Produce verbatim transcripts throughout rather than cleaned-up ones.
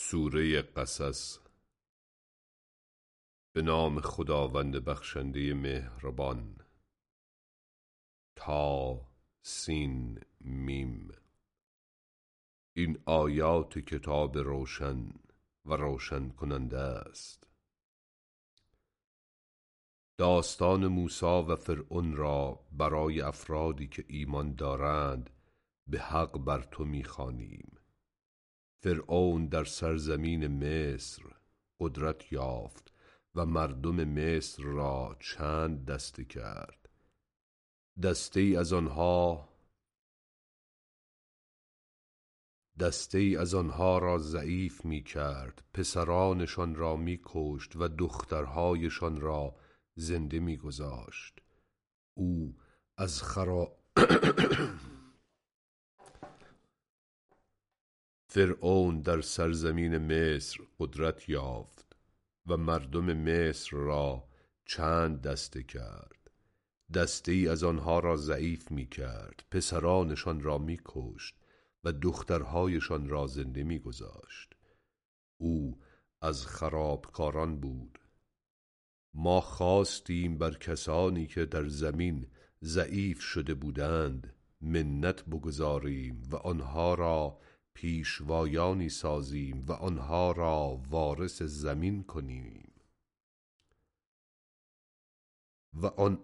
سوره قصص. به نام خداوند بخشنده مهربان. تا سین میم. این آیات کتاب روشن و روشن کننده است. داستان موسی و فرعون را برای افرادی که ایمان دارند به حق بر تو می‌خوانیم. فرعون در سرزمین مصر قدرت یافت و مردم مصر را چند دسته کرد. دسته ای از آنها دسته ای از آنها را ضعیف می کرد، پسرانشان را می کشت و دخترهایشان را زنده می گذاشت. او از خرا فرعون در سرزمین مصر قدرت یافت و مردم مصر را چند دسته کرد. دسته ای از آنها را ضعیف می کرد، پسرانشان را می کشت و دخترهایشان را زنده می گذاشت. او از خرابکاران بود. ما خواستیم بر کسانی که در زمین ضعیف شده بودند منت بگذاریم و آنها را پیشوایانی سازیم و آنها را وارث زمین کنیم و آن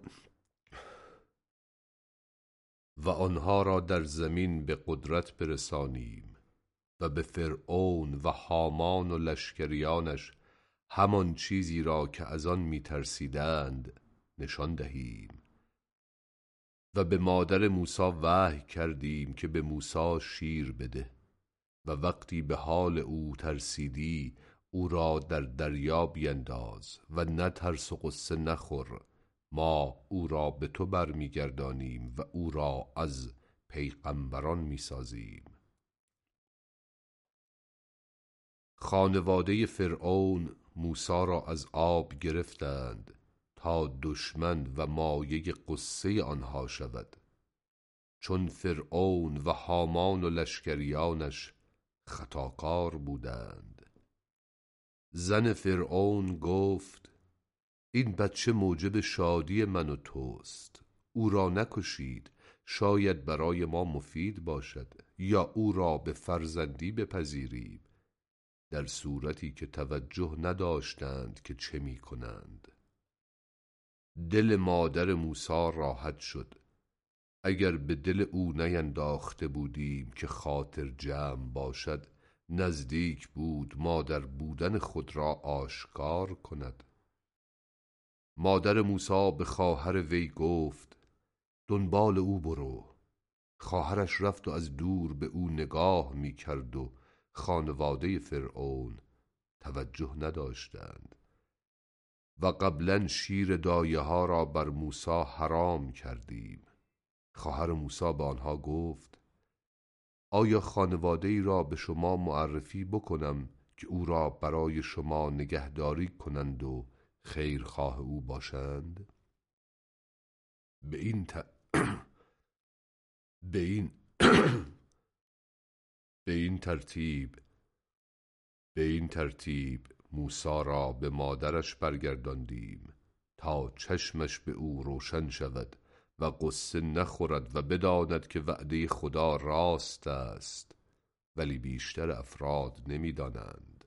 و آنها را در زمین به قدرت برسانیم و به فرعون و هامان و لشکریانش همان چیزی را که از آن می ترسیدند نشان دهیم. و به مادر موسی وحی کردیم که به موسی شیر بده و وقتی به حال او ترسیدی او را در دریا بینداز و نترس و غصه نخور. ما او را به تو برمیگردانیم و او را از پیغمبران میسازیم. خانواده فرعون موسی را از آب گرفتند تا دشمن و مایه غصه آنها شود، چون فرعون و هامان و لشکریانش خطاکار بودند. زن فرعون گفت این بچه موجب شادی من و توست، او را نکشید، شاید برای ما مفید باشد یا او را به فرزندی بپذیریم، در صورتی که توجه نداشتند که چه می کنند. دل مادر موسی راحت شد. اگر به دل او نینداخته بودیم که خاطر جمع باشد، نزدیک بود مادر بودن خود را آشکار کند. مادر موسی به خواهر وی گفت دنبال او برو. خواهرش رفت و از دور به او نگاه می کرد و خانواده فرعون توجه نداشتند. و قبلا شیر دایه ها را بر موسی حرام کردیم. خواهر موسی به آنها گفت آیا خانواده ای را به شما معرفی بکنم که او را برای شما نگهداری کنند و خیرخواه او باشند؟ به این ت... به این به این ترتیب به این ترتیب موسی را به مادرش برگرداندیم تا چشمش به او روشن شود و غصه نخورد و بداند که وعده خدا راست است، ولی بیشتر افراد نمی‌دانند.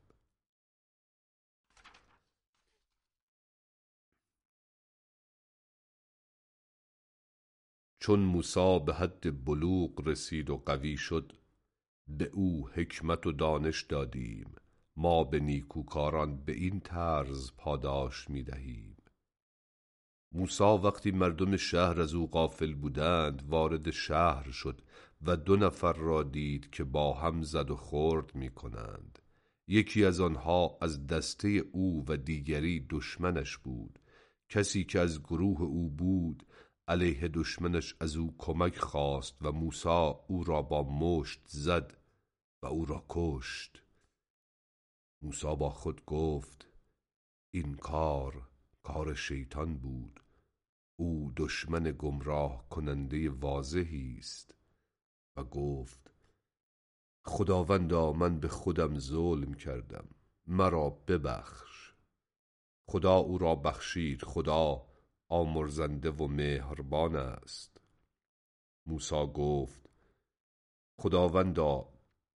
چون موسی به حد بلوغ رسید و قوی شد، به او حکمت و دانش دادیم. ما به نیکوکاران به این طرز پاداش می دهیم. موسی وقتی مردم شهر از او غافل بودند وارد شهر شد و دو نفر را دید که با هم زد و خورد می کنند. یکی از آنها از دسته او و دیگری دشمنش بود. کسی که از گروه او بود علیه دشمنش از او کمک خواست و موسی او را با مشت زد و او را کشت. موسی با خود گفت این کار کار شیطان بود. او دشمن گمراه کننده واضحی است. و گفت خداوندا من به خودم ظلم کردم، مرا ببخش. خدا او را بخشید، خدا آمرزنده و مهربان است. موسی گفت خداوندا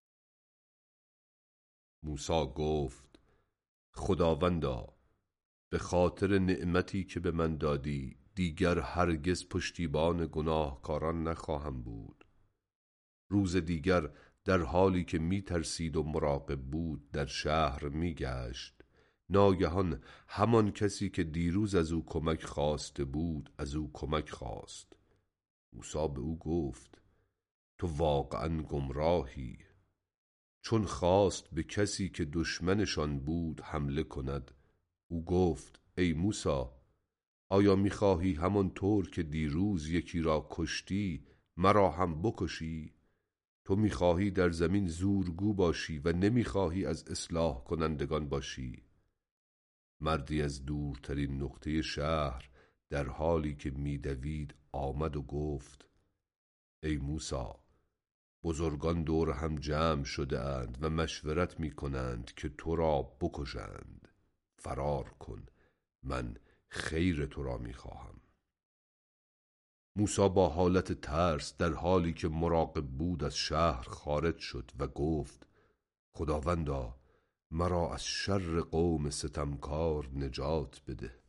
موسی گفت خداوندا به خاطر نعمتی که به من دادی دیگر هرگز پشتیبان گناهکاران نخواهم بود. روز دیگر در حالی که می ترسید و مراقب بود در شهر می گشت، ناگهان همان کسی که دیروز از او کمک خواسته بود از او کمک خواست. موسی به او گفت تو واقعا گمراهی. چون خواست به کسی که دشمنشان بود حمله کند، او گفت ای موسی، آیا میخواهی همان طور که دیروز یکی را کشتی مرا هم بکشی؟ تو میخواهی در زمین زورگو باشی و نمیخواهی از اصلاح کنندگان باشی. مردی از دورترین نقطه شهر در حالی که میدوید آمد و گفت ای موسی، بزرگان دور هم جمع شده اند و مشورت می کنند که تو را بکشند. فرار کن، من خیر تو را می خواهم. موسی با حالت ترس در حالی که مراقب بود از شهر خارج شد و گفت خداوندا مرا از شر قوم ستمکار نجات بده.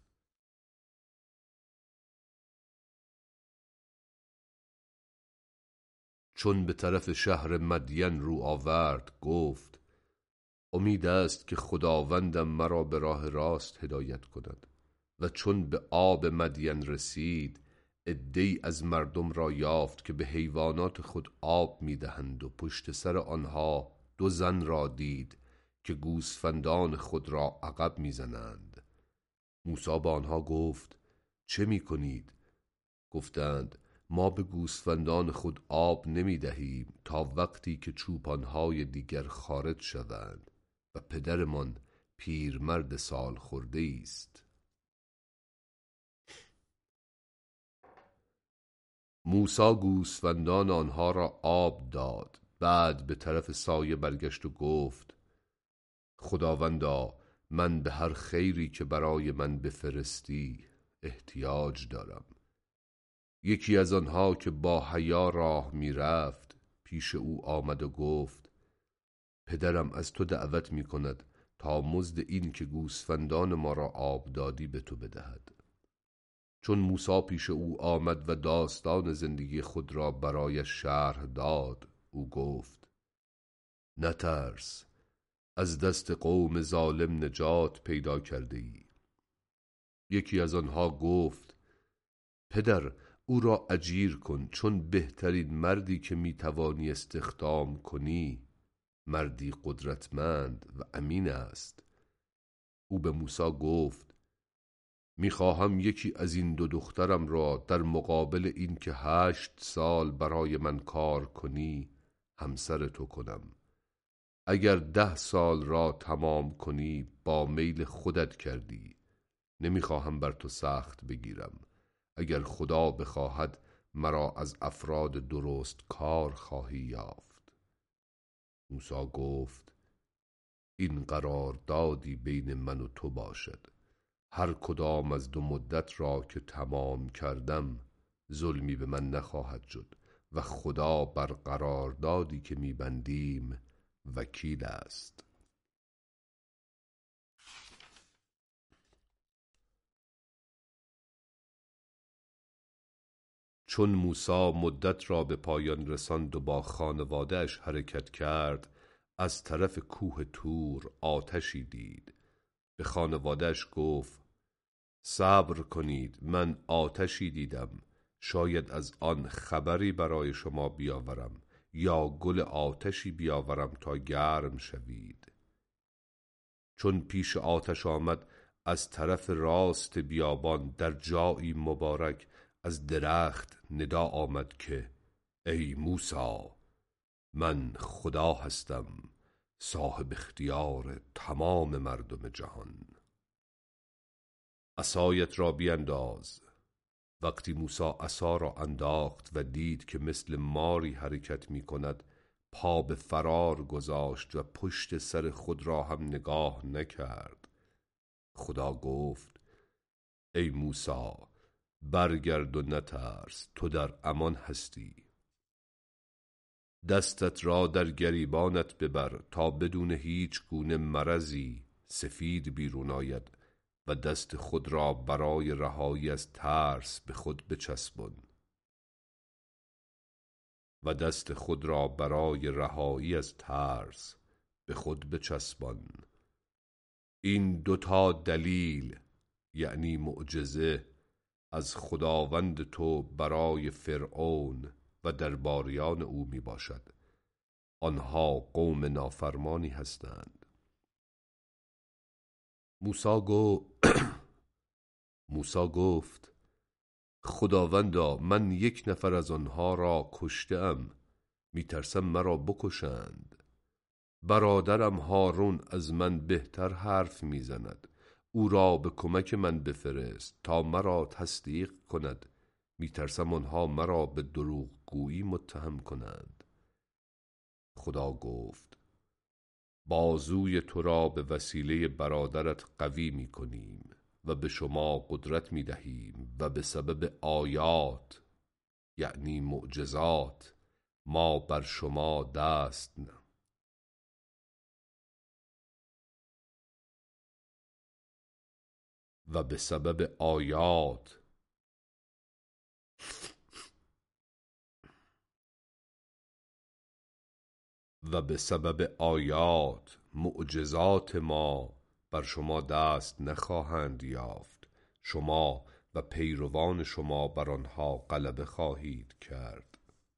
چون به طرف شهر مدین رو آورد گفت امید است که خداوندم مرا به راه راست هدایت کند. و چون به آب مدین رسید عده‌ای از مردم را یافت که به حیوانات خود آب میدهند و پشت سر آنها دو زن را دید که گوسفندان خود را عقب میزنند. موسی با آنها گفت چه میکنید؟ گفتند ما به گوسفندان خود آب نمی دهیم تا وقتی که چوپانهای دیگر خارج شوند و پدرمان پیرمرد سال خورده است. موسی گوسفندان آنها را آب داد، بعد به طرف سایه برگشت و گفت خداوندا من به هر خیری که برای من بفرستی احتیاج دارم. یکی از آنها که با حیا راه می رفت پیش او آمد و گفت پدرم از تو دعوت می کند تا مزد این که گوسفندان ما را آب دادی به تو بدهد. چون موسی پیش او آمد و داستان زندگی خود را برایش شرح داد، او گفت نترس، از دست قوم ظالم نجات پیدا کرده ای. یکی از آنها گفت پدر او را اجیر کن، چون بهترین مردی که میتوانی استخدام کنی مردی قدرتمند و امین است. او به موسی گفت میخواهم یکی از این دو دخترم را در مقابل این که هشت سال برای من کار کنی همسر تو کنم. اگر ده سال را تمام کنی با میل خودت کردی، نمیخواهم بر تو سخت بگیرم. اگر خدا بخواهد مرا از افراد درست کار خواهی یافت. موسی گفت این قراردادی بین من و تو باشد. هر کدام از دو مدت را که تمام کردم ظلمی به من نخواهد شد و خدا بر قراردادی که میبندیم وکیل است. چون موسی مدت را به پایان رساند و با خانواده‌اش حرکت کرد، از طرف کوه طور آتشی دید. به خانواده‌اش گفت صبر کنید، من آتشی دیدم، شاید از آن خبری برای شما بیاورم یا گل آتشی بیاورم تا گرم شوید. چون پیش آتش آمد از طرف راست بیابان در جایی مبارک از درخت ندا آمد که ای موسی، من خدا هستم، صاحب اختیار تمام مردم جهان. عصایت را بینداز. وقتی موسی عصا را انداخت و دید که مثل ماری حرکت می کند، پا به فرار گذاشت و پشت سر خود را هم نگاه نکرد. خدا گفت: ای موسی، برگرد و نترس، تو در امان هستی. دستت را در گریبانت ببر تا بدون هیچ گونه مرضی سفید بیرون آید و دست خود را برای رهایی از ترس به خود بچسبان و دست خود را برای رهایی از ترس به خود بچسبان. این دوتا دلیل، یعنی معجزه، از خداوند تو برای فرعون و درباریان او می باشد. آنها قوم نافرمانی هستند. موسی گو... موسی گفت: خداوندا، من یک نفر از آنها را کشته ام، می ترسم مرا بکشند. برادرم هارون از من بهتر حرف می زند. او را به کمک من بفرست تا مرا تصدیق کند. می ترسم آنها مرا به دروغگویی متهم کنند. خدا گفت: بازوی تو را به وسیله برادرت قوی می کنیم و به شما قدرت می دهیم و به سبب آیات، یعنی معجزات، ما بر شما دست نه و به سبب آیات و به سبب آیات معجزات ما بر شما دست نخواهند یافت. شما و پیروان شما بر آنها غلبه خواهید کرد.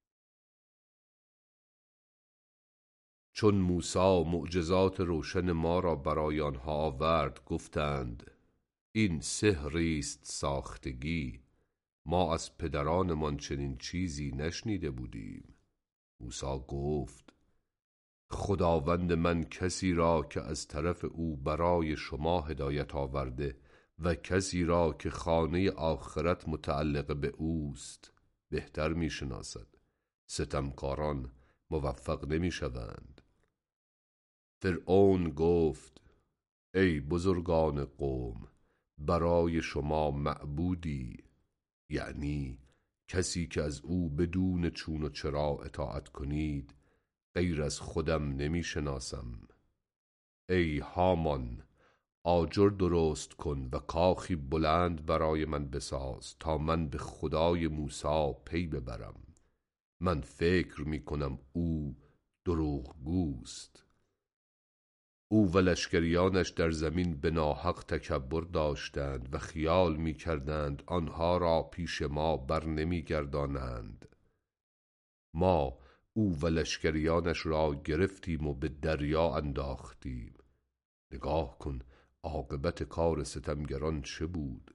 چون موسی معجزات روشن ما را برای آنها آورد، گفتند: این سحری است ساختگی. ما از پدرانمان چنین چیزی نشنیده بودیم. موسی گفت: خداوند من کسی را که از طرف او برای شما هدایت آورده و کسی را که خانه آخرت متعلق به اوست بهتر می شناسد. ستمکاران موفق نمی شوند. فرعون گفت: ای بزرگان قوم، برای شما معبودی، یعنی کسی که از او بدون چون و چرا اطاعت کنید، غیر از خودم نمی شناسم. ای هامان، آجر درست کن و کاخی بلند برای من بساز تا من به خدای موسی پی ببرم. من فکر می کنم او دروغگوست. او و لشکریانش در زمین به ناحق تکبر داشتند و خیال می کردند آنها را پیش ما بر نمی گردانند. ما او و لشکریانش را گرفتیم و به دریا انداختیم. نگاه کن عاقبت کار ستمگران چه بود.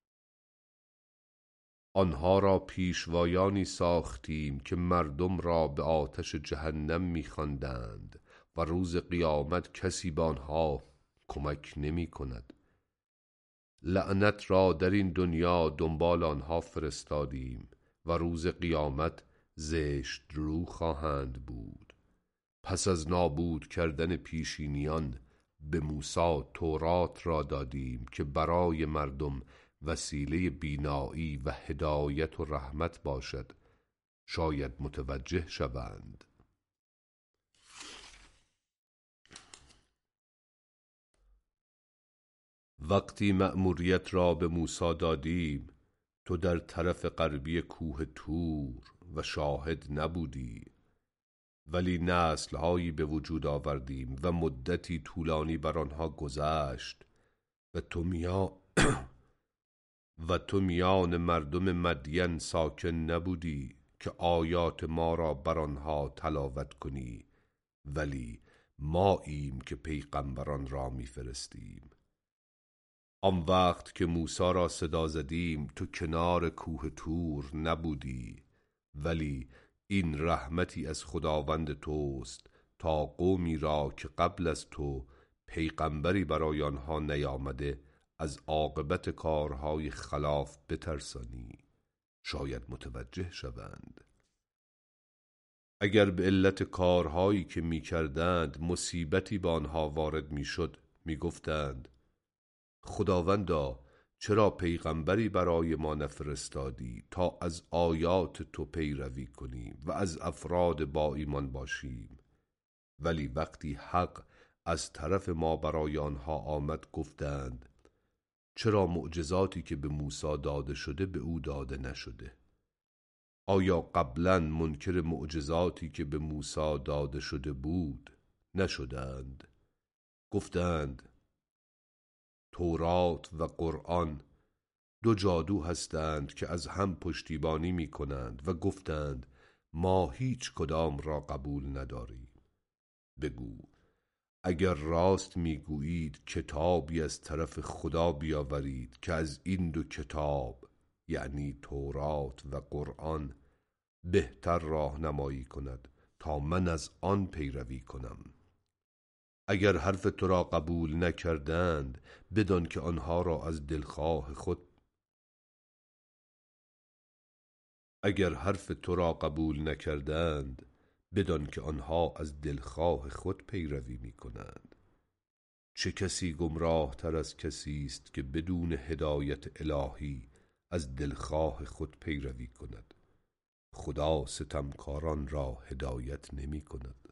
آنها را پیشوایانی ساختیم که مردم را به آتش جهنم می‌خواندند و روز قیامت کسی به آنها کمک نمی کند. لعنت را در این دنیا دنبال آنها فرستادیم و روز قیامت زشت رو خواهند بود. پس از نابود کردن پیشینیان به موسی تورات را دادیم که برای مردم وسیله بینایی و هدایت و رحمت باشد، شاید متوجه شوند. وقتی مأموریت را به موسی دادیم، تو در طرف غربی کوه طور و شاهد نبودی، ولی نسل‌هایی به وجود آوردیم و مدتی طولانی بر آنها گذشت و تو میا و تو میان مردم مدین ساکن نبودی که آیات ما را بر آنها تلاوت کنی، ولی ماییم که پیغمبران را میفرستیم. آن وقت که موسی را صدا زدیم تو کنار کوه طور نبودی، ولی این رحمتی از خداوند توست تا قومی را که قبل از تو پیغمبری برای آنها نیامده از عاقبت کارهای خلاف بترسانی، شاید متوجه شوند. اگر به علت کارهایی که می کردند مصیبتی به آنها وارد می شد می گفتند خداوندا چرا پیغمبری برای ما نفرستادی تا از آیات تو پیروی کنیم و از افراد با ایمان باشیم. ولی وقتی حق از طرف ما برای آنها آمد گفتند چرا معجزاتی که به موسی داده شده به او داده نشده؟ آیا قبلا منکر معجزاتی که به موسی داده شده بود نشدند؟ گفتند تورات و قرآن دو جادو هستند که از هم پشتیبانی می کنند و گفتند ما هیچ کدام را قبول نداریم. بگو اگر راست میگویید کتابی از طرف خدا بیاورید که از این دو کتاب یعنی تورات و قرآن بهتر راهنمایی کند تا من از آن پیروی کنم. اگر حرف تو را قبول نکردند بدان که آنها را از دلخواه خود اگر حرف تو را قبول نکردند بدان که آنها از دلخواه خود پیروی می کنند. چه کسی گمراه تر از کسی است که بدون هدایت الهی از دلخواه خود پیروی کند؟ خدا ستمکاران را هدایت نمی کند.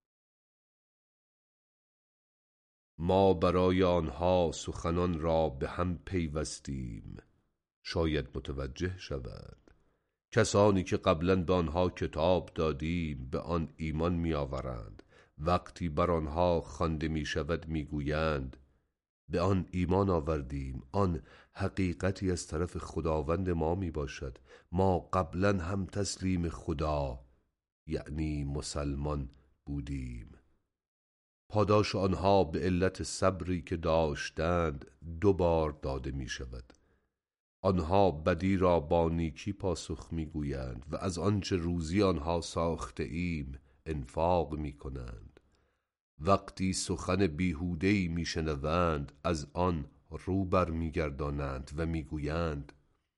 ما برای آنها سخنان را به هم پیوستیم شاید متوجه شود. کسانی که قبلا به آنها کتاب دادیم به آن ایمان می آورند. وقتی بر آنها خوانده می شود می گویند به آن ایمان آوردیم، آن حقیقتی از طرف خداوند ما می باشد. ما قبلا هم تسلیم خدا یعنی مسلمان بودیم. پاداش آنها به علت صبری که داشتند دو بار داده می شود. آنها بدی را با نیکی پاسخ می گویند و از آنچه روزی آنها ساخته ایم انفاق می کنند. وقتی سخن بیهوده‌ای می شنوند از آن رو بر می گردانند و می گویند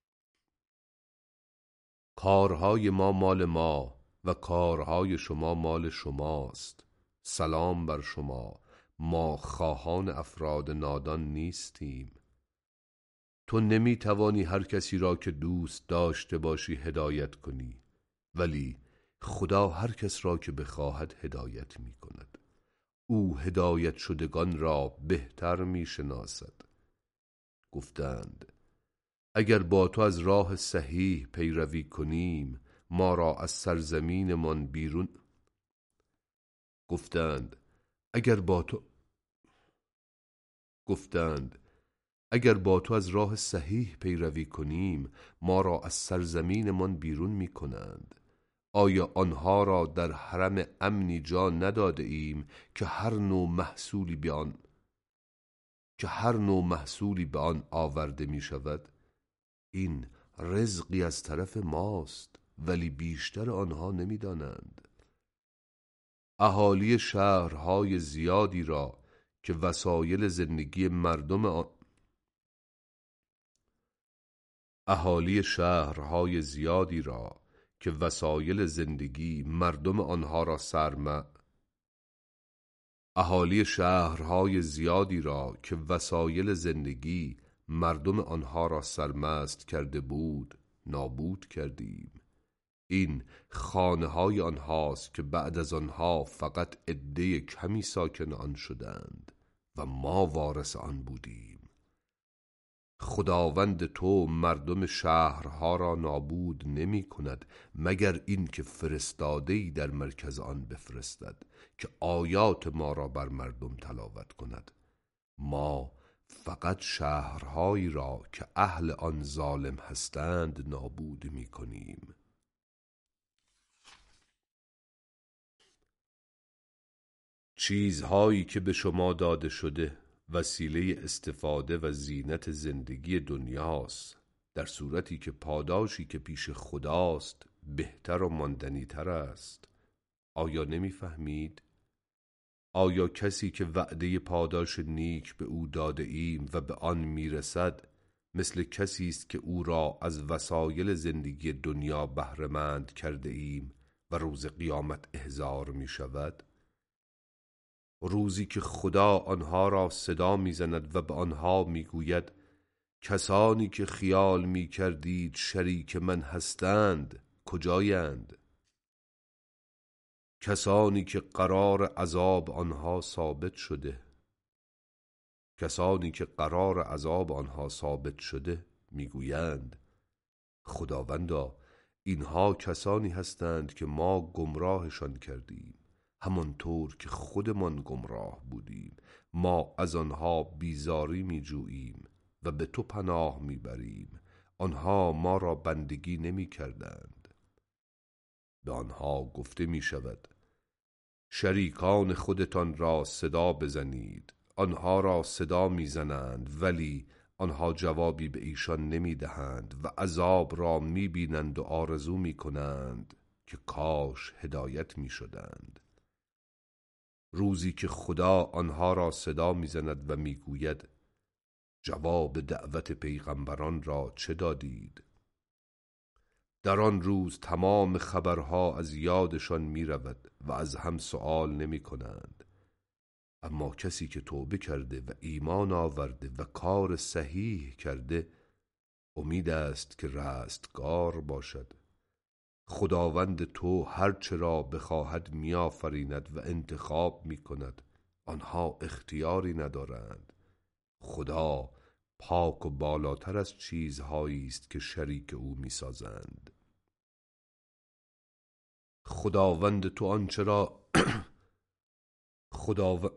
کارهای ما مال ما و کارهای شما مال شماست. سلام بر شما، ما خواهان افراد نادان نیستیم. تو نمی توانی هر کسی را که دوست داشته باشی هدایت کنی، ولی خدا هر کس را که بخواهد هدایت می کند. او هدایت شدگان را بهتر می شناسد. گفتند اگر با تو از راه صحیح پیروی کنیم ما را از سرزمین من بیرون گفتند اگر با تو گفتند اگر با تو از راه صحیح پیروی کنیم ما را از سرزمین من بیرون می کنند. آیا آنها را در حرم امنی جا نداده ایم که هر نوع محصولی به آن که هر نوع محصولی به آن آورده می شود؟ این رزقی از طرف ماست ولی بیشتر آنها نمی دانند. اهالی شهرهای زیادی را که وسایل زندگی مردم آن اهالی شهرهای زیادی را که وسایل زندگی مردم آنها را سرم اهالی شهرهای زیادی را که وسایل زندگی مردم آنها را سرمست کرده بود نابود کردیم. این خانه های آنهاست که بعد از آنها فقط عده کمی ساکن آن شدند و ما وارث آن بودیم. خداوند تو مردم شهرها را نابود نمی کند مگر این که فرستاده‌ای در مرکز آن بفرستد که آیات ما را بر مردم تلاوت کند. ما فقط شهرهایی را که اهل آن ظالم هستند نابود می کنیم. چیزهایی که به شما داده شده وسیله استفاده و زینت زندگی دنیاست، در صورتی که پاداشی که پیش خداست بهتر و ماندنی تر است. آیا نمیفهمید؟ آیا کسی که وعده پاداش نیک به او داده ایم و به آن میرسد مثل کسی است که او را از وسایل زندگی دنیا بهره‌مند کرده ایم و روز قیامت احضار می شود؟ روزی که خدا آنها را صدا می زند و به آنها می گوید کسانی که خیال می کردید شریک من هستند کجایند؟ کسانی که قرار عذاب آنها ثابت شده کسانی که قرار عذاب آنها ثابت شده میگویند خداوندا اینها کسانی هستند که ما گمراهشان کردیم همانطور که خودمان گمراه بودیم. ما از آنها بیزاری میجوییم و به تو پناه میبریم. آنها ما را بندگی نمی کردند. به آنها گفته می شود شریکان خودتان را صدا بزنید. آنها را صدا میزنند ولی آنها جوابی به ایشان نمی دهند و عذاب را می بینند و آرزو می کنند که کاش هدایت می شدند. روزی که خدا آنها را صدا می زند و می گوید جواب دعوت پیغمبران را چه دادید؟ در آن روز تمام خبرها از یادشان می رود و از هم سؤال نمی کنند. اما کسی که توبه کرده و ایمان آورده و کار صحیح کرده امید است که رستگار باشد. خداوند تو هرچه را بخواهد می آفریند و انتخاب می کند. آنها اختیاری ندارند. خدا پاک و بالاتر از چیزهایی است که شریک او می سازند. خداوند تو آنچه را خداوند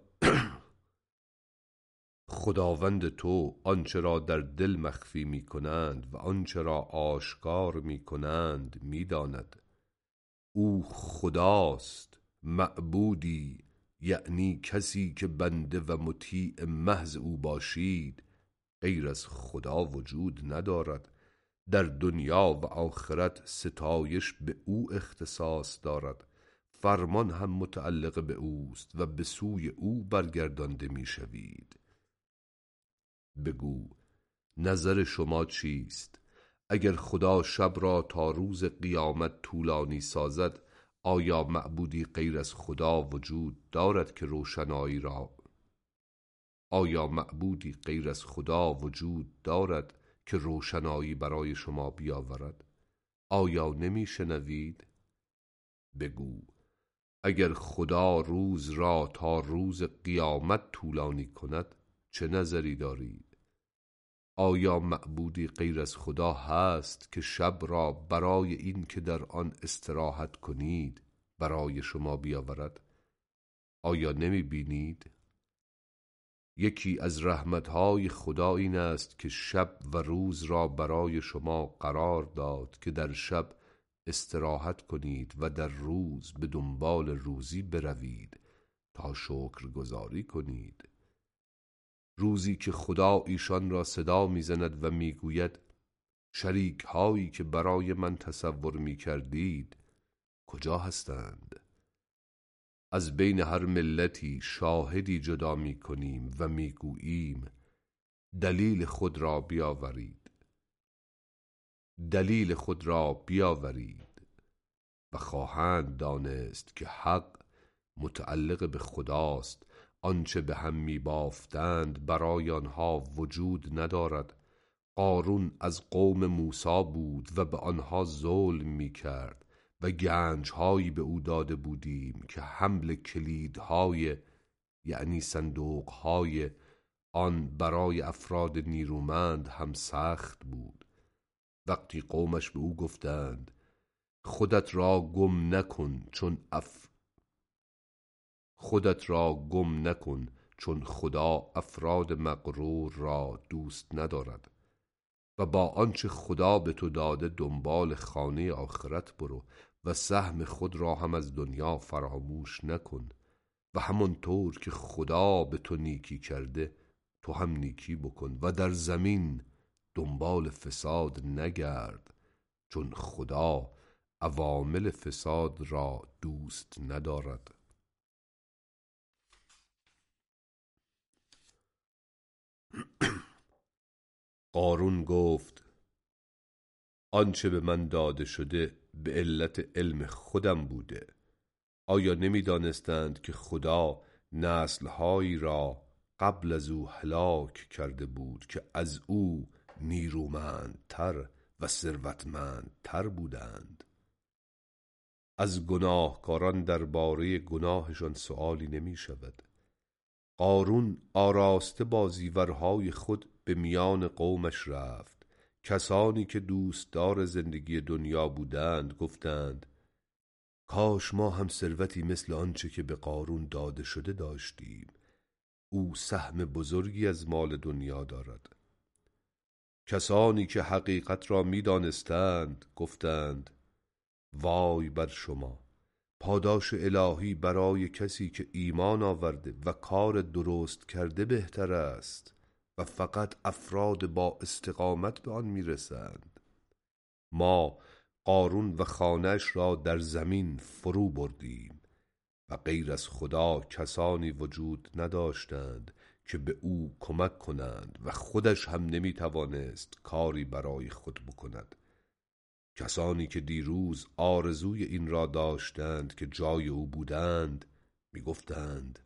خداوند تو آنچه را در دل مخفی می کنند و آنچه را آشکار می کنند می داند. او خداست، معبودی یعنی کسی که بنده و مطیع محض او باشید غیر از خدا وجود ندارد. در دنیا و آخرت ستایش به او اختصاص دارد. فرمان هم متعلق به اوست و به سوی او برگردانده می شوید. بگو نظر شما چیست؟ اگر خدا شب را تا روز قیامت طولانی سازد آیا معبودی غیر از خدا وجود دارد که روشنایی را آیا معبودی غیر از خدا وجود دارد که روشنایی برای شما بیاورد؟ آیا نمی شنوید؟ بگو اگر خدا روز را تا روز قیامت طولانی کند چه نظری دارید؟ آیا معبودی غیر از خدا هست که شب را برای این که در آن استراحت کنید برای شما بیاورد؟ آیا نمی بینید؟ یکی از رحمتهای خدا این است که شب و روز را برای شما قرار داد که در شب استراحت کنید و در روز به دنبال روزی بروید تا شکرگزاری کنید. روزی که خدا ایشان را صدا میزند و میگوید شریک هایی که برای من تصور می کردید کجا هستند؟ از بین هر ملتی شاهدی جدا می کنیم و می گوییم دلیل خود را بیاورید دلیل خود را بیاورید و خواهند دانست که حق متعلق به خداست. آنچه به هم می بافتند برای آنها وجود ندارد. قارون از قوم موسی بود و به آنها ظلم می کرد و گنجهایی به او داده بودیم که حمل کلیدهای یعنی صندوقهای آن برای افراد نیرومند هم سخت بود. وقتی قومش به او گفتند خودت را گم نکن چون اف خودت را گم نکن چون خدا افراد مغرور را دوست ندارد و با آنچه خدا به تو داده دنبال خانه آخرت برو و سهم خود را هم از دنیا فراموش نکن و همانطور که خدا به تو نیکی کرده تو هم نیکی بکن و در زمین دنبال فساد نگرد چون خدا عوامل فساد را دوست ندارد. قارون گفت آنچه به من داده شده به علت علم خودم بوده. آیا نمی دانستند که خدا نسلهایی را قبل از او هلاک کرده بود که از او نیرومندتر و ثروتمندتر بودند؟ از گناهکاران درباره گناهشان سؤالی نمی شود. قارون آراسته با زیورهای خود به میان قومش رفت. کسانی که دوستدار زندگی دنیا بودند گفتند کاش ما هم ثروتی مثل آنچه که به قارون داده شده داشتیم. او سهم بزرگی از مال دنیا دارد. کسانی که حقیقت را می دانستند گفتند وای بر شما، پاداش الهی برای کسی که ایمان آورده و کار درست کرده بهتر است و فقط افراد با استقامت به آن می رسند. ما قارون و خانه‌اش را در زمین فرو بردیم و غیر از خدا کسانی وجود نداشتند که به او کمک کنند و خودش هم نمی توانست کاری برای خود بکند. کسانی که دیروز آرزوی این را داشتند که جای او بودند می گفتند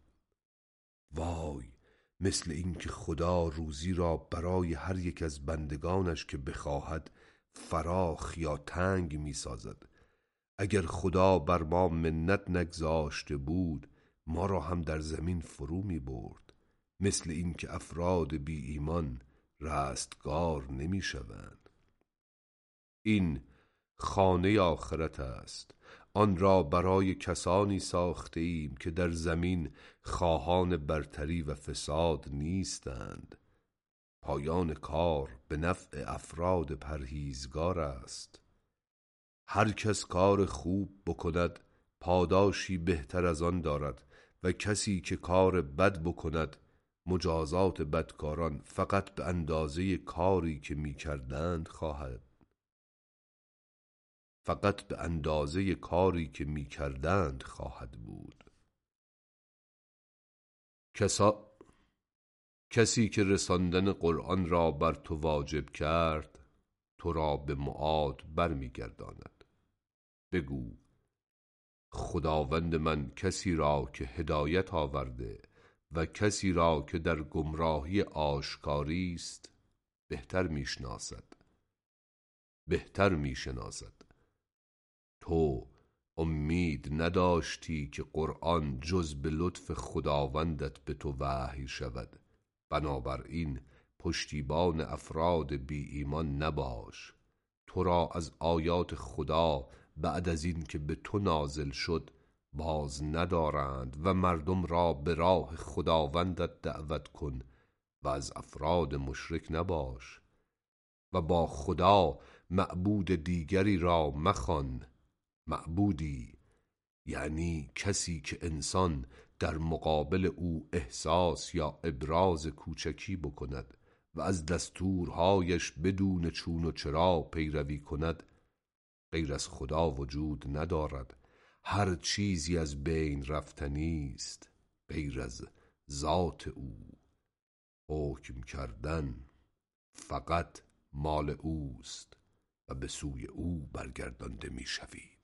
وای، مثل این که خدا روزی را برای هر یک از بندگانش که بخواهد فراخ یا تنگ می سازد. اگر خدا بر ما منت نگذاشته بود ما را هم در زمین فرو می برد. مثل این که افراد بی ایمان رستگار نمی شوند. این خانه آخرت است. آن را برای کسانی ساخته ایم که در زمین خواهان برتری و فساد نیستند. پایان کار به نفع افراد پرهیزگار است. هر کس کار خوب بکند پاداشی بهتر از آن دارد و کسی که کار بد بکند مجازات بدکاران فقط به اندازه کاری که می کردند خواهد فقط به اندازه کاری که می کردند خواهد بود. کسا... کسی که رساندن قرآن را بر تو واجب کرد تو را به معاد برمی گرداند. بگو خداوند من کسی را که هدایت آورده و کسی را که در گمراهی آشکاری است بهتر می شناسد بهتر می شناسد. تو امید نداشتی که قرآن جز به لطف خداوندت به تو وحی شود، بنابراین پشتیبان افراد بی ایمان نباش. تو را از آیات خدا بعد از این که به تو نازل شد باز ندارند و مردم را به راه خداوندت دعوت کن و از افراد مشرک نباش و با خدا معبود دیگری را مخوان. معبودی یعنی کسی که انسان در مقابل او احساس یا ابراز کوچکی بکند و از دستورهایش بدون چون و چرا پیروی کند. غیر از خدا وجود ندارد. هر چیزی از بین رفتنی است غیر از ذات او. حکم کردن فقط مال اوست و به سوی او برگردانده می شوی.